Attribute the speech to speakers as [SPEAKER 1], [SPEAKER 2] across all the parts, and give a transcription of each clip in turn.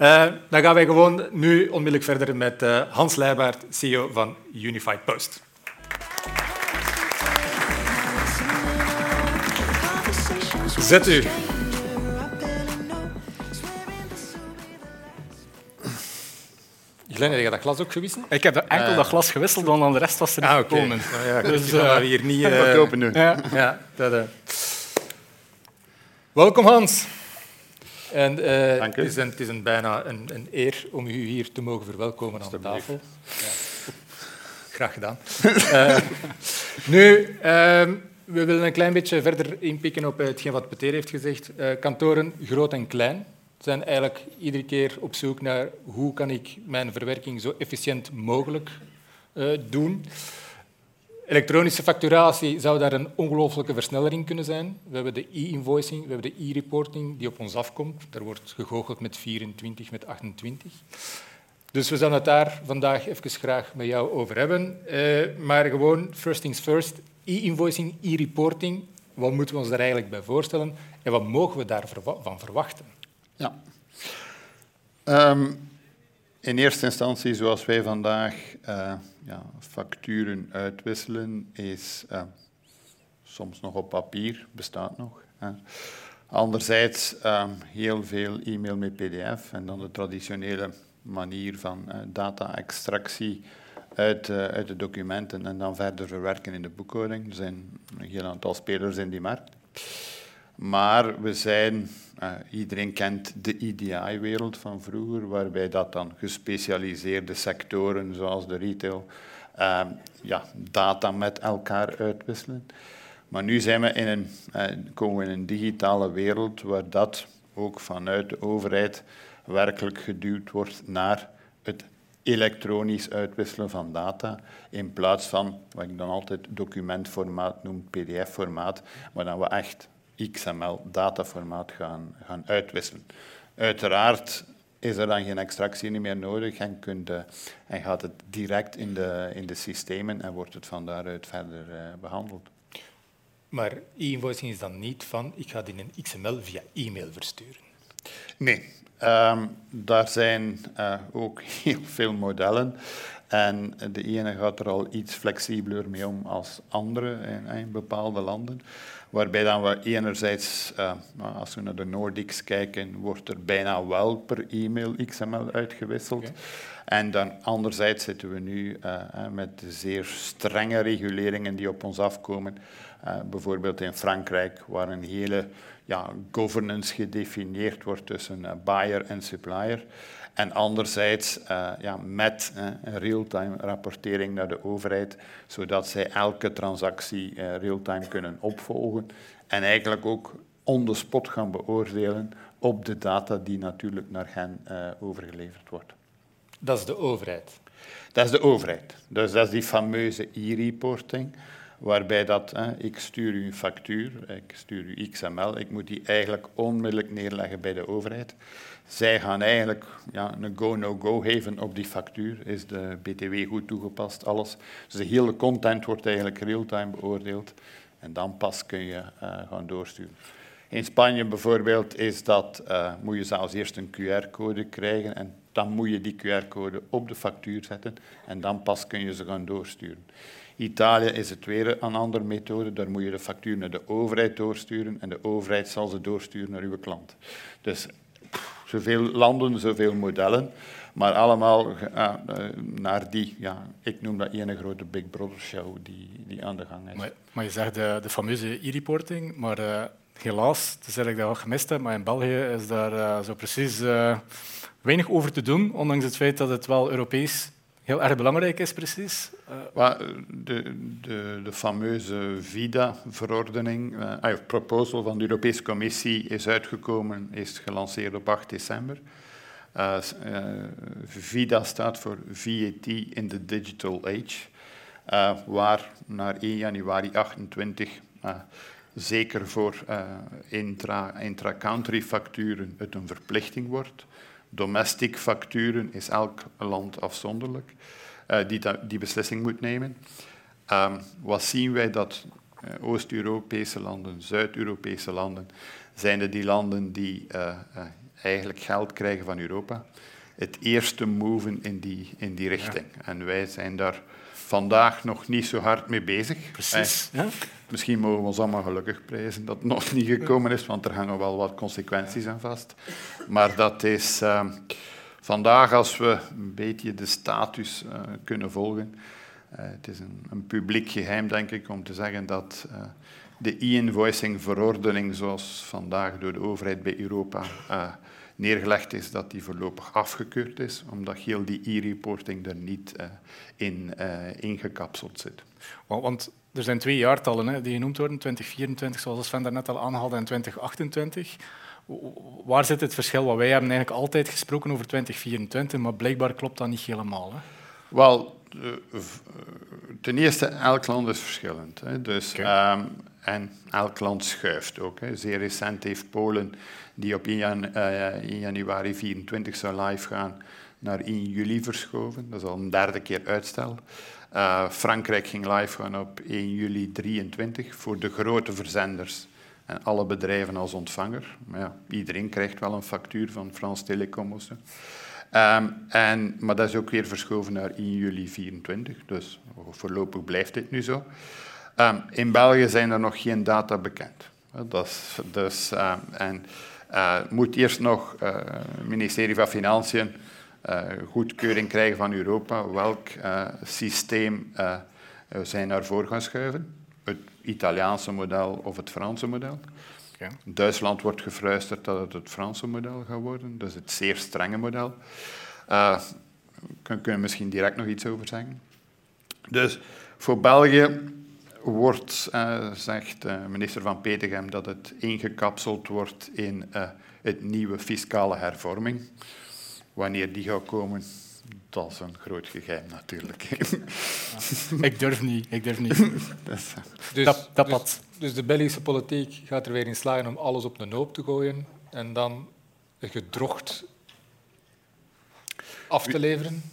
[SPEAKER 1] Dan gaan wij gewoon nu onmiddellijk verder met Hans Leijbaert, CEO van Unified Post. Zet u. Glenn, heb je dat glas ook gewisseld?
[SPEAKER 2] Ik heb enkel dat glas gewisseld, want dan de rest was er niet gekomen.
[SPEAKER 1] Okay. Ja, dus we hier niet...
[SPEAKER 3] het open nu.
[SPEAKER 1] Ja, welkom, Hans. En,
[SPEAKER 3] Dank u.
[SPEAKER 1] Het is bijna een eer om u hier te mogen verwelkomen aan de tafel. Ja. Graag gedaan. Nu, we willen een klein beetje verder inpikken op hetgeen wat Peter heeft gezegd. Kantoren, groot en klein, zijn eigenlijk iedere keer op zoek naar hoe kan ik mijn verwerking zo efficiënt mogelijk doen. Elektronische facturatie zou daar een ongelooflijke versneller in kunnen zijn. We hebben de e-invoicing, we hebben de e-reporting die op ons afkomt. Daar wordt gegoocheld met 24, met 28. Dus we zouden het daar vandaag even graag met jou over hebben. Maar gewoon, first things first, e-invoicing, e-reporting, wat moeten we ons daar eigenlijk bij voorstellen en wat mogen we daarvan verwachten?
[SPEAKER 3] Ja. In eerste instantie, zoals wij vandaag facturen uitwisselen, is soms nog op papier, bestaat nog. Anderzijds heel veel e-mail met pdf en dan de traditionele manier van data-extractie uit de documenten en dan verder verwerken in de boekhouding. Er zijn een heel aantal spelers in die markt. Maar iedereen kent de EDI-wereld van vroeger, waarbij dat dan gespecialiseerde sectoren, zoals de retail, data met elkaar uitwisselen. Maar nu komen we in een digitale wereld, waar dat ook vanuit de overheid werkelijk geduwd wordt naar het elektronisch uitwisselen van data, in plaats van, wat ik dan altijd documentformaat noem, pdf-formaat, maar dan we echt XML-dataformaat gaan uitwisselen. Uiteraard is er dan geen extractie meer nodig en gaat het direct in de systemen en wordt het van daaruit verder behandeld.
[SPEAKER 1] Maar e-invoicing is dan niet van, ik ga het in een XML via e-mail versturen?
[SPEAKER 3] Nee, daar zijn ook heel veel modellen. En de ene gaat er al iets flexibeler mee om als andere in bepaalde landen. Waarbij dan we enerzijds, als we naar de Nordics kijken, wordt er bijna wel per e-mail XML uitgewisseld. Okay. En dan anderzijds zitten we nu met zeer strenge reguleringen die op ons afkomen. Bijvoorbeeld in Frankrijk, waar een hele governance gedefinieerd wordt tussen buyer en supplier. En anderzijds met real-time rapportering naar de overheid, zodat zij elke transactie real-time kunnen opvolgen en eigenlijk ook on the spot gaan beoordelen op de data die natuurlijk naar hen overgeleverd wordt.
[SPEAKER 1] Dat is de overheid?
[SPEAKER 3] Dat is de overheid. Dus dat is die fameuze e-reporting, waarbij ik stuur u een factuur, ik stuur u XML, ik moet die eigenlijk onmiddellijk neerleggen bij de overheid. Zij gaan eigenlijk een go-no-go geven op die factuur. Is de BTW goed toegepast, alles. Dus de hele content wordt eigenlijk real-time beoordeeld en dan pas kun je gaan doorsturen. In Spanje bijvoorbeeld moet je zelfs eerst een QR-code krijgen en dan moet je die QR-code op de factuur zetten en dan pas kun je ze gaan doorsturen. Italië is het weer een andere methode. Daar moet je de factuur naar de overheid doorsturen en de overheid zal ze doorsturen naar uw klant. Dus zoveel landen, zoveel modellen, maar allemaal naar ik noem dat ene grote Big Brother show die aan de gang is.
[SPEAKER 2] Maar je zegt de fameuze e-reporting, maar helaas, het is eigenlijk dat we gemist hebben, maar in België is daar zo precies weinig over te doen, ondanks het feit dat het wel Europees heel erg belangrijk is, precies.
[SPEAKER 3] De fameuze VIDA-verordening, proposal van de Europese Commissie is uitgekomen, is gelanceerd op 8 december. VIDA staat voor VAT in the Digital Age, waar naar 1 januari 28 zeker voor intra-country facturen het een verplichting wordt. Domestic facturen is elk land afzonderlijk die beslissing moet nemen. Wat zien wij dat Oost-Europese landen, Zuid-Europese landen, zijn die landen die eigenlijk geld krijgen van Europa, het eerste moven in die richting. Ja. En wij zijn daar vandaag nog niet zo hard mee bezig.
[SPEAKER 2] Precies. Ja.
[SPEAKER 3] Misschien mogen we ons allemaal gelukkig prijzen dat het nog niet gekomen is, want er hangen wel wat consequenties aan vast. Maar dat is vandaag, als we een beetje de status kunnen volgen, het is een publiek geheim, denk ik, om te zeggen dat de e-invoicing-verordening, zoals vandaag door de overheid bij Europa neergelegd is, dat die voorlopig afgekeurd is, omdat heel die e-reporting er niet in gekapseld zit.
[SPEAKER 2] Want er zijn 2 jaartallen die genoemd worden, 2024, zoals Sven daarnet al aanhaalde, en 2028. Waar zit het verschil? Want wij hebben eigenlijk altijd gesproken over 2024, maar blijkbaar klopt dat niet helemaal. Hè?
[SPEAKER 3] Wel, ten eerste, elk land is verschillend. Hè. Dus, en elk land schuift ook. Hè. Zeer recent heeft Polen, die op 1 januari 2024 zou live gaan, naar 1 juli verschoven. Dat is al een 3e keer uitstel. Frankrijk ging live gaan op 1 juli 2023 voor de grote verzenders en alle bedrijven als ontvanger. Maar ja, iedereen krijgt wel een factuur van France Telecom of zo. Maar dat is ook weer verschoven naar 1 juli 2024, dus voorlopig blijft dit nu zo. In België zijn er nog geen data bekend. Moet eerst nog het ministerie van Financiën goedkeuring krijgen van Europa welk systeem zij naar voren gaan schuiven. Het Italiaanse model of het Franse model. Okay. Duitsland wordt gefluisterd dat het Franse model gaat worden, dus het zeer strenge model. Kunnen we misschien direct nog iets over zeggen. Dus voor België wordt, zegt minister Van Petegem, dat het ingekapseld wordt in het nieuwe fiscale hervorming. Wanneer die gaat komen, dat is een groot geheim natuurlijk.
[SPEAKER 2] Ik durf niet.
[SPEAKER 1] Dus de Belgische politiek gaat er weer in slagen om alles op een hoop te gooien en dan gedrocht af te leveren?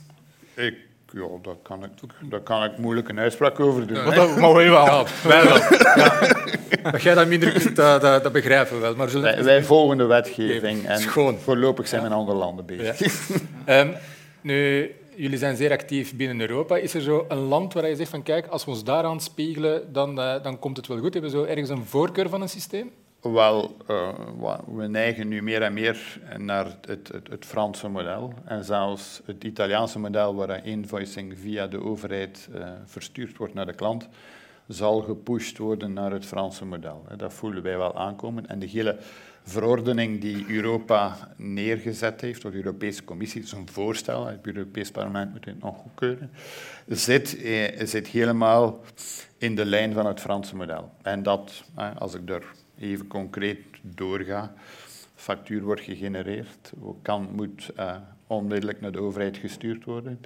[SPEAKER 1] Daar kan ik moeilijk een uitspraak over doen.
[SPEAKER 2] Maar wij wel.
[SPEAKER 1] Ja, wij wel. Ja. Dat jij dat minder kunt, dat begrijpen we wel. Maar
[SPEAKER 3] wij volgen de wetgeving en voorlopig zijn we in andere landen bezig.
[SPEAKER 1] Ja. Nu, jullie zijn zeer actief binnen Europa. Is er zo een land waar je zegt van kijk, als we ons daaraan spiegelen, dan komt het wel goed? Hebben we zo ergens een voorkeur van een systeem?
[SPEAKER 3] Wel, we neigen nu meer en meer naar het Franse model. En zelfs het Italiaanse model, waar invoicing via de overheid verstuurd wordt naar de klant, zal gepusht worden naar het Franse model. Dat voelen wij wel aankomen. En de hele verordening die Europa neergezet heeft, door de Europese Commissie, is een voorstel, het Europees Parlement moet het nog goedkeuren, zit helemaal in de lijn van het Franse model. En dat, als ik er even concreet doorga, factuur wordt gegenereerd, moet onmiddellijk naar de overheid gestuurd worden.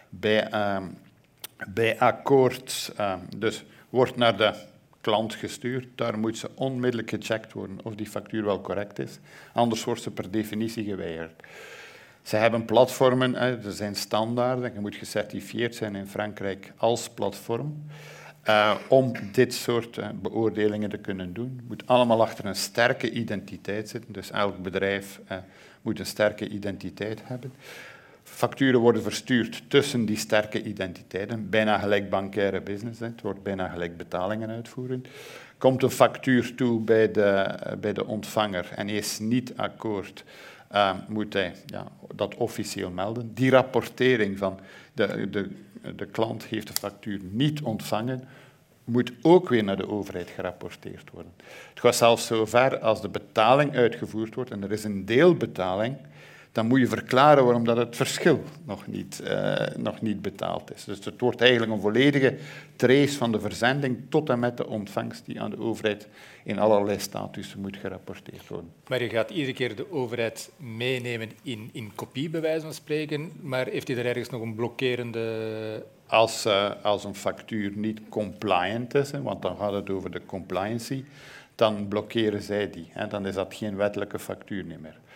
[SPEAKER 3] Bij akkoord, dus wordt naar de klant gestuurd, daar moet ze onmiddellijk gecheckt worden of die factuur wel correct is. Anders wordt ze per definitie geweigerd. Ze hebben platformen, er zijn standaarden, je moet gecertificeerd zijn in Frankrijk als platform. Om dit soort beoordelingen te kunnen doen. Het moet allemaal achter een sterke identiteit zitten, dus elk bedrijf moet een sterke identiteit hebben. Facturen worden verstuurd tussen die sterke identiteiten, bijna gelijk bankaire business, het wordt bijna gelijk betalingen uitvoeren. Komt een factuur toe bij de ontvanger en hij is niet akkoord, moet hij dat officieel melden. Die rapportering van de klant heeft de factuur niet ontvangen, moet ook weer naar de overheid gerapporteerd worden. Het gaat zelfs zo ver als de betaling uitgevoerd wordt en er is een deelbetaling, dan moet je verklaren waarom dat het verschil nog niet betaald is. Dus het wordt eigenlijk een volledige trace van de verzending tot en met de ontvangst die aan de overheid in allerlei statussen moet gerapporteerd worden.
[SPEAKER 1] Maar je gaat iedere keer de overheid meenemen in kopie, bij wijze van spreken, maar heeft hij er ergens nog een blokkerende...
[SPEAKER 3] Als een factuur niet compliant is, want dan gaat het over de compliancy, dan blokkeren zij die. Dan is dat geen wettelijke factuur meer.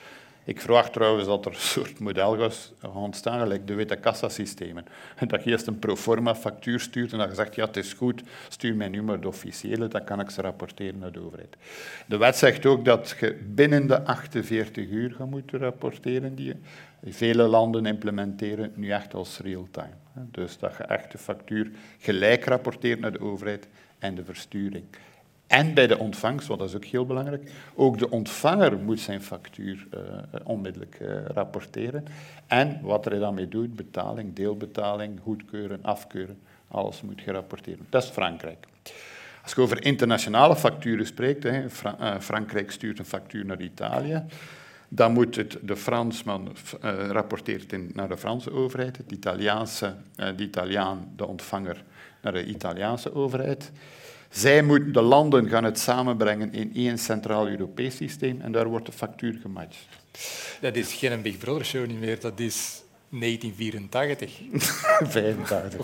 [SPEAKER 3] Ik verwacht trouwens dat er een soort model gaat ontstaan, gelijk de witte kassasystemen. Dat je eerst een proforma factuur stuurt en dat je zegt, ja, het is goed, stuur mij nu maar de officiële, dan kan ik ze rapporteren naar de overheid. De wet zegt ook dat je binnen de 48 uur gaat moeten rapporteren. Vele landen implementeren het nu echt als real-time. Dus dat je echt de factuur gelijk rapporteert naar de overheid en de versturing. En bij de ontvangst, want dat is ook heel belangrijk, ook de ontvanger moet zijn factuur onmiddellijk rapporteren. En wat er dan mee doet, betaling, deelbetaling, goedkeuren, afkeuren, alles moet gerapporteerd worden. Dat is Frankrijk. Als je over internationale facturen spreekt, Frankrijk stuurt een factuur naar Italië, dan moet de Fransman rapporteert naar de Franse overheid, de Italiaan, de ontvanger, naar de Italiaanse overheid. De landen gaan het samenbrengen in één centraal Europees systeem en daar wordt de factuur gematcht.
[SPEAKER 1] Dat is geen Big Brother show niet meer, dat is 1984.
[SPEAKER 3] 85.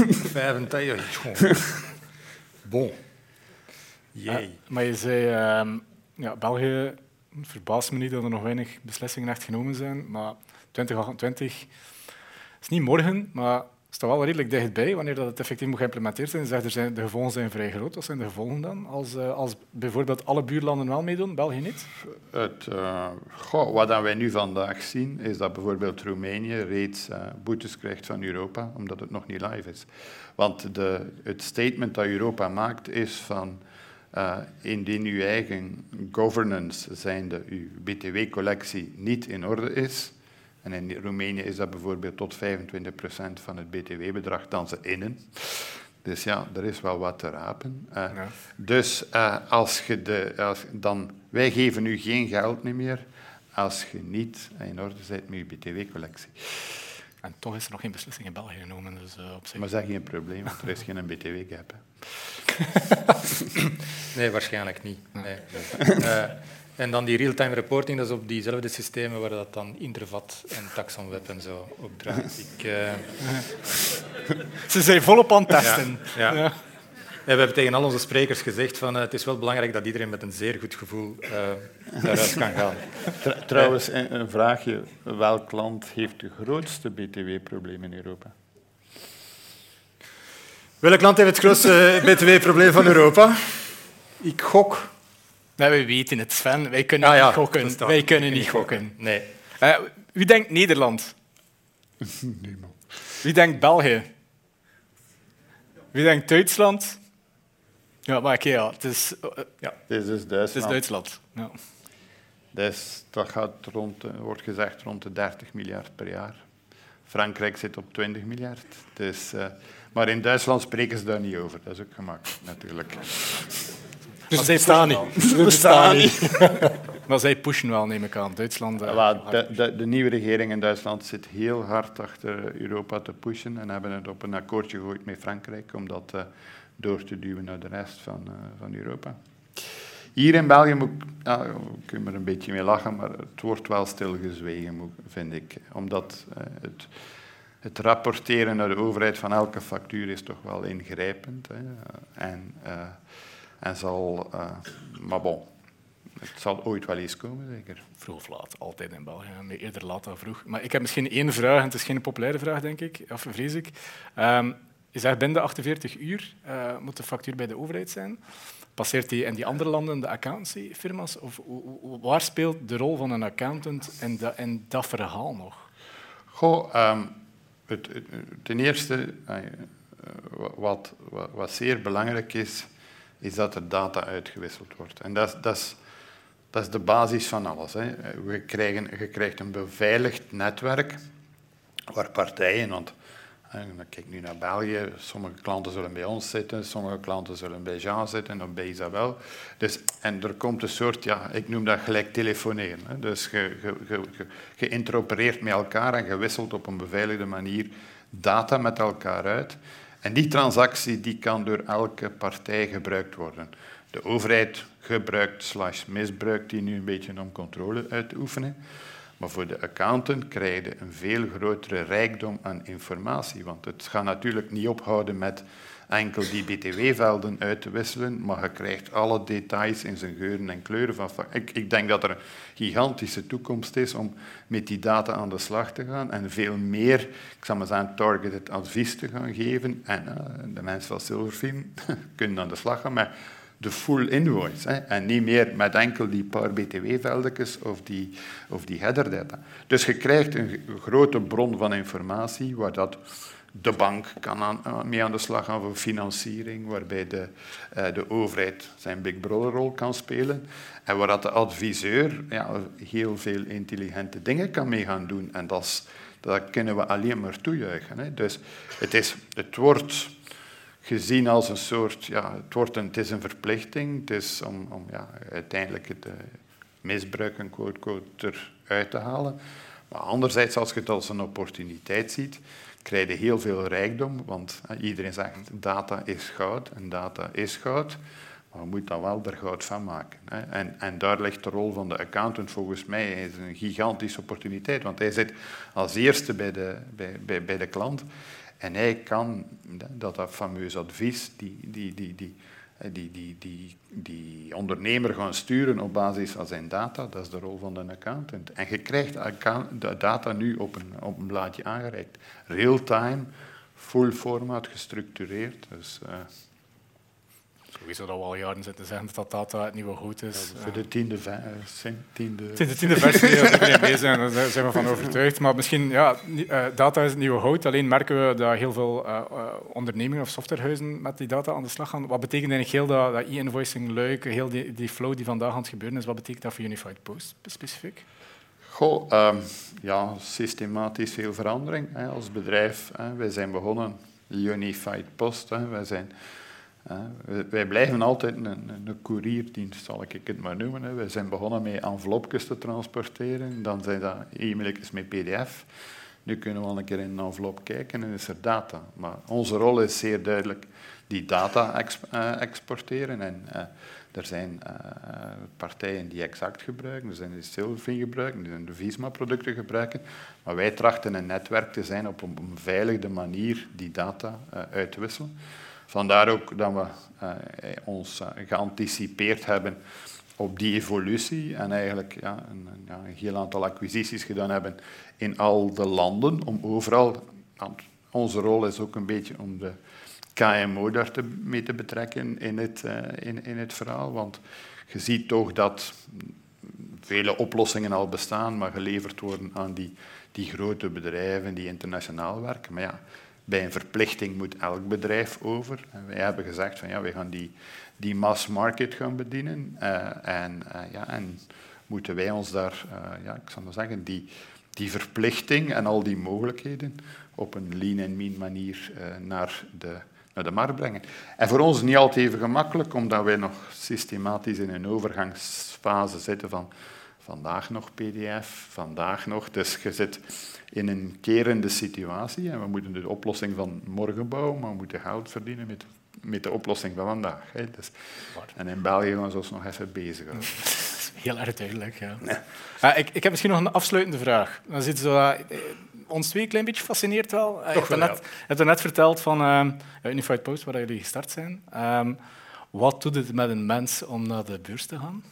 [SPEAKER 1] 85. Bon. Jee.
[SPEAKER 2] Maar je zei, België, het verbaast me niet dat er nog weinig beslissingen echt genomen zijn, maar 2028 is niet morgen, maar het staat wel redelijk dichtbij wanneer dat het effectief moet geïmplementeerd zijn. De gevolgen zijn vrij groot. Wat zijn de gevolgen dan? Als bijvoorbeeld alle buurlanden wel meedoen, België niet?
[SPEAKER 3] Wat wij nu vandaag zien, is dat bijvoorbeeld Roemenië reeds boetes krijgt van Europa, omdat het nog niet live is. Want het statement dat Europa maakt is van indien uw eigen governance, zijnde uw btw-collectie, niet in orde is, en in Roemenië is dat bijvoorbeeld tot 25% van het btw-bedrag dan ze innen. Dus ja, er is wel wat te rapen. Dus wij geven u geen geld meer als je niet in orde bent met je btw-collectie.
[SPEAKER 2] En toch is er nog geen beslissing in België genomen. Dus, op zich.
[SPEAKER 3] Maar dat is geen probleem, want er is geen btw-gap.
[SPEAKER 1] Nee, waarschijnlijk niet. Nee. En dan die real-time reporting, dat is op diezelfde systemen waar dat dan Intervat en Taxonweb en zo op draait.
[SPEAKER 2] Ze zijn volop aan het testen.
[SPEAKER 1] Ja. Ja. We hebben tegen al onze sprekers gezegd van het is wel belangrijk dat iedereen met een zeer goed gevoel daaruit kan gaan.
[SPEAKER 3] Trouwens, een vraagje. Welk land heeft de grootste btw-probleem in Europa?
[SPEAKER 1] Welk land heeft het grootste btw-probleem van Europa? Ik gok.
[SPEAKER 2] Nee, wij weten het, Sven. Wij kunnen niet gokken. Wij kunnen niet gokken.
[SPEAKER 1] Nee.
[SPEAKER 2] Wie denkt Nederland?
[SPEAKER 3] Niemand.
[SPEAKER 2] Wie denkt België? Wie denkt Duitsland? Ja, maar oké, het is...
[SPEAKER 3] Dit is Duitsland.
[SPEAKER 2] Het is Duitsland. Ja.
[SPEAKER 3] Dat wordt gezegd rond de 30 miljard per jaar. Frankrijk zit op 20 miljard. Dus, maar in Duitsland spreken ze daar niet over. Dat is ook gemakkelijk, natuurlijk.
[SPEAKER 1] Dus zij bestaan niet. We bestaan niet.
[SPEAKER 2] Maar zij pushen wel, neem ik aan. Duitsland...
[SPEAKER 3] De nieuwe regering in Duitsland zit heel hard achter Europa te pushen en hebben het op een akkoordje gegooid met Frankrijk om dat door te duwen naar de rest van Europa. Hier in België kun je er een beetje mee lachen, maar het wordt wel stilgezwegen, vind ik. Omdat het rapporteren naar de overheid van elke factuur is toch wel ingrijpend. Maar bon, het zal ooit wel eens komen, zeker.
[SPEAKER 2] Vroeg of laat, altijd in België. Eerder laat dan vroeg. Maar ik heb misschien één vraag, en het is geen populaire vraag, denk ik, of vrees ik. Je zegt binnen de 48 uur moet de factuur bij de overheid zijn. Passeert die in die andere landen de accountancyfirma's? Of waar speelt de rol van een accountant in dat verhaal nog?
[SPEAKER 3] Ten eerste, wat zeer belangrijk is dat er data uitgewisseld wordt. En dat is de basis van alles. Hè. Je krijgt een beveiligd netwerk waar partijen, want kijk nu naar België, sommige klanten zullen bij ons zitten, sommige klanten zullen bij Jean zitten of bij Isabel. Dus, en er komt een soort, ik noem dat gelijk telefoneren. Hè. Dus je interopereert met elkaar en je wisselt op een beveiligde manier data met elkaar uit. En die transactie die kan door elke partij gebruikt worden. De overheid gebruikt / misbruikt die nu een beetje om controle uit te oefenen. Maar voor de accountant krijg je een veel grotere rijkdom aan informatie. Want het gaat natuurlijk niet ophouden met enkel die btw-velden uit te wisselen, maar je krijgt alle details in zijn geuren en kleuren. Ik denk dat er een gigantische toekomst is om met die data aan de slag te gaan en veel meer, ik zal maar zeggen, targeted advies te gaan geven. En de mensen van Silverfin kunnen aan de slag gaan met de full invoice. En niet meer met enkel die paar btw-veldjes of die headerdata. Dus je krijgt een grote bron van informatie waar dat de bank kan mee aan de slag gaan voor financiering, waarbij de overheid zijn Big Brother-rol kan spelen en waar dat de adviseur heel veel intelligente dingen kan mee gaan doen. En dat kunnen we alleen maar toejuichen. Hè. Dus het wordt gezien als een soort... het is een verplichting. Het is om uiteindelijk het misbruik, een quote, eruit te halen. Maar anderzijds, als je het als een opportuniteit ziet, krijg je heel veel rijkdom, want iedereen zegt data is goud en data is goud, maar je moet dan wel er goud van maken. En daar ligt de rol van de accountant volgens mij. Hij is een gigantische opportuniteit, want hij zit als eerste bij de klant en hij kan dat fameus advies, die ondernemer gaan sturen op basis van zijn data, dat is de rol van de accountant. En je krijgt de data nu op een blaadje aangereikt. Real-time, full format, gestructureerd. Dus,
[SPEAKER 2] sowieso dat we al jaren zitten zeggen dat data het nieuwe goed is.
[SPEAKER 3] Voor de tiende
[SPEAKER 2] versie dat we mee zijn, daar zijn we van overtuigd. Maar misschien, data is het nieuwe goud. Alleen merken we dat heel veel ondernemingen of softwarehuizen met die data aan de slag gaan. Wat betekent eigenlijk heel dat e-invoicing-luik, heel die flow die vandaag aan het gebeuren is, wat betekent dat voor Unified Post specifiek?
[SPEAKER 3] Systematisch veel verandering. Als bedrijf, wij zijn begonnen, Unified Post, wij blijven altijd een courierdienst, zal ik het maar noemen. Wij zijn begonnen met envelopjes te transporteren, dan zijn dat e-mailtjes met pdf. Nu kunnen we al een keer in een envelop kijken en is er data. Maar onze rol is zeer duidelijk die data exporteren. En er zijn partijen die Exact gebruiken, er zijn die Silverfin gebruiken, die de Visma-producten gebruiken. Maar wij trachten een netwerk te zijn op een veilige manier die data uitwisselen. Vandaar ook dat we ons geanticipeerd hebben op die evolutie en eigenlijk een heel aantal acquisities gedaan hebben in al de landen, om overal... Onze rol is ook een beetje om de KMO daar mee te betrekken in het verhaal, want je ziet toch dat vele oplossingen al bestaan, maar geleverd worden aan die grote bedrijven die internationaal werken. Maar bij een verplichting moet elk bedrijf over. En wij hebben gezegd van we gaan die mass market gaan bedienen. En moeten wij ons daar, ik zal maar zeggen, die verplichting en al die mogelijkheden op een lean en mean manier naar de markt brengen. En voor ons is het niet altijd even gemakkelijk, omdat wij nog systematisch in een overgangsfase zitten van vandaag nog pdf, vandaag nog. Dus je zit in een kerende situatie en we moeten de oplossing van morgen bouwen, maar we moeten geld verdienen met de oplossing van vandaag. Hè. Dus, en in België gaan ze ons nog even bezighouden.
[SPEAKER 2] Heel erg duidelijk, ja. Ik heb misschien nog een afsluitende vraag. Dan zit zo... ons twee een klein beetje fascineert wel. Je hebt net verteld van Unified Post, waar jullie gestart zijn. Wat doet het met een mens om naar de beurs te gaan?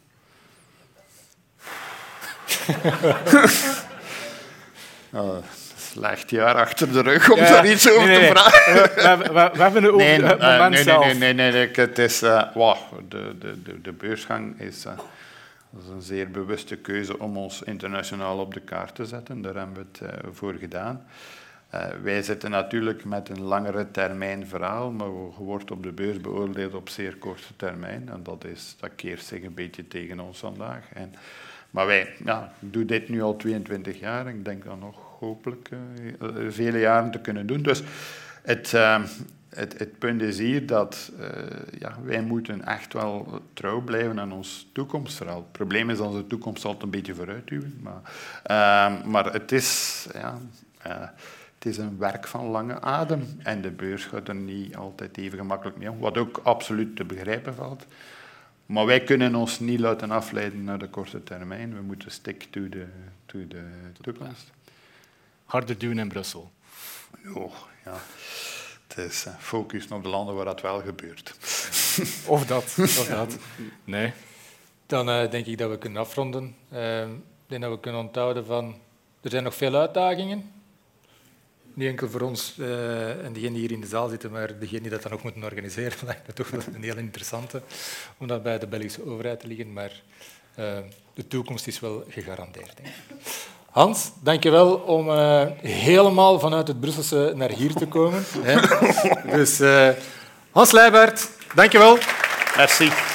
[SPEAKER 3] Slecht jaar achter de rug om daar iets over te vragen.
[SPEAKER 2] We hebben het over het moment zelf.
[SPEAKER 3] Nee. Het is, de beursgang is een zeer bewuste keuze om ons internationaal op de kaart te zetten. Daar hebben we het voor gedaan. Wij zitten natuurlijk met een langere termijn verhaal, maar je wordt op de beurs beoordeeld op zeer korte termijn. En dat keert zich een beetje tegen ons vandaag. Maar wij doen dit nu al 22 jaar. Ik denk dan nog hopelijk vele jaren te kunnen doen. Dus het punt is hier dat wij moeten echt wel trouw blijven aan ons toekomstverhaal. Het probleem is dat onze toekomst altijd een beetje vooruitduwen. Maar het is een werk van lange adem. En de beurs gaat er niet altijd even gemakkelijk mee om. Wat ook absoluut te begrijpen valt. Maar wij kunnen ons niet laten afleiden naar de korte termijn. We moeten stick to de toekomst.
[SPEAKER 2] Harder doen in Brussel.
[SPEAKER 3] Oh, ja. Het is focussen op de landen waar dat wel gebeurt.
[SPEAKER 2] Of dat. Nee.
[SPEAKER 1] Dan denk ik dat we kunnen afronden. Ik denk dat we kunnen onthouden van... Er zijn nog veel uitdagingen. Niet enkel voor ons en degenen die hier in de zaal zitten, maar degenen die dat dan ook moeten organiseren. Lijkt me toch wel een heel interessante, om dat bij de Belgische overheid te liggen. Maar de toekomst is wel gegarandeerd, denk ik. Hans, dank je wel om helemaal vanuit het Brusselse naar hier te komen. Dus Hans Leijbaert, dank je wel.
[SPEAKER 3] Merci.